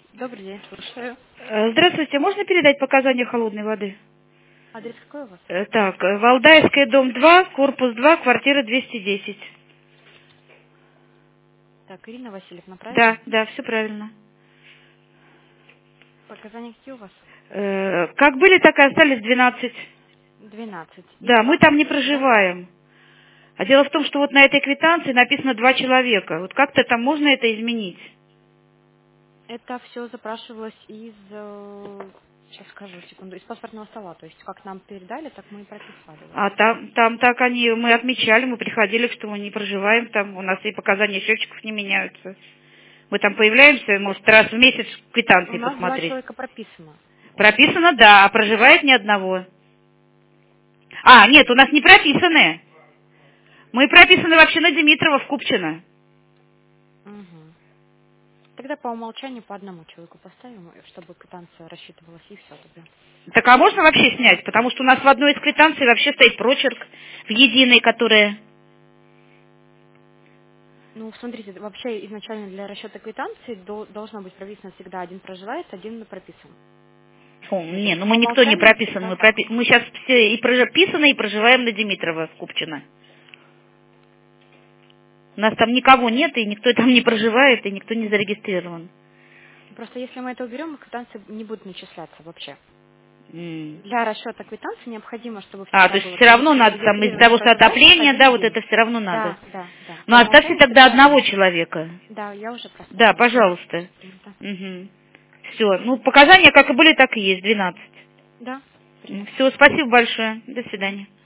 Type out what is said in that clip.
Добрый день, слушаю. Здравствуйте, можно передать показания холодной воды? Адрес какой у вас? Так, Валдайская, дом 2, корпус 2, квартира 210. Так, Ирина Васильевна, правильно? Да, да, все правильно. Показания какие у вас? Как были, так и остались 12. 12. И Да, мы там не паспорт, да? проживаем. А дело в том, что вот на этой квитанции написано 2 человека. Вот как-то там можно это изменить? Это все запрашивалось из, сейчас скажу, секунду, из паспортного стола. То есть как нам передали, так мы и прописали. Вот А сейчас. там так мы отмечали, мы приходили, что мы не проживаем там, у нас и показания счетчиков не меняются. Мы там появляемся, может, раз в месяц У квитанции нас 2 посмотреть. человека прописано. Прописано, да, а проживает ни одного. Нет, у нас не прописаны. Мы прописаны вообще на Димитрова в Купчино. Угу. Тогда по умолчанию по одному человеку поставим, чтобы квитанция рассчитывалась, и все тогда. Так а можно вообще снять? Потому что у нас в одной из квитанций вообще стоит прочерк в единой, которая... Ну, смотрите, вообще изначально для расчета квитанции должно быть прописано всегда один проживает, один прописан. Ну По мы никто не умолчанию прописан. всегда Мы, так. мы сейчас все и прописаны, и проживаем на Димитрова в Купчино. У нас там никого нет, и никто там не проживает, и никто не зарегистрирован. Просто если мы это уберем, квитанции не будут начисляться вообще. М. Для расчета квитанции необходимо, чтобы То всегда есть было все равно надо там из-за зарегистрировано того, что проживающих отопление, да, один вот день. это все равно надо. Да, да, да. Но По оставьте умолчанию тогда всегда одного один. человека. Да, я уже Да, проставила. пожалуйста. Принято. Все. Ну, показания как и были, так и есть, 12. Да, принято. Все, спасибо большое. До свидания.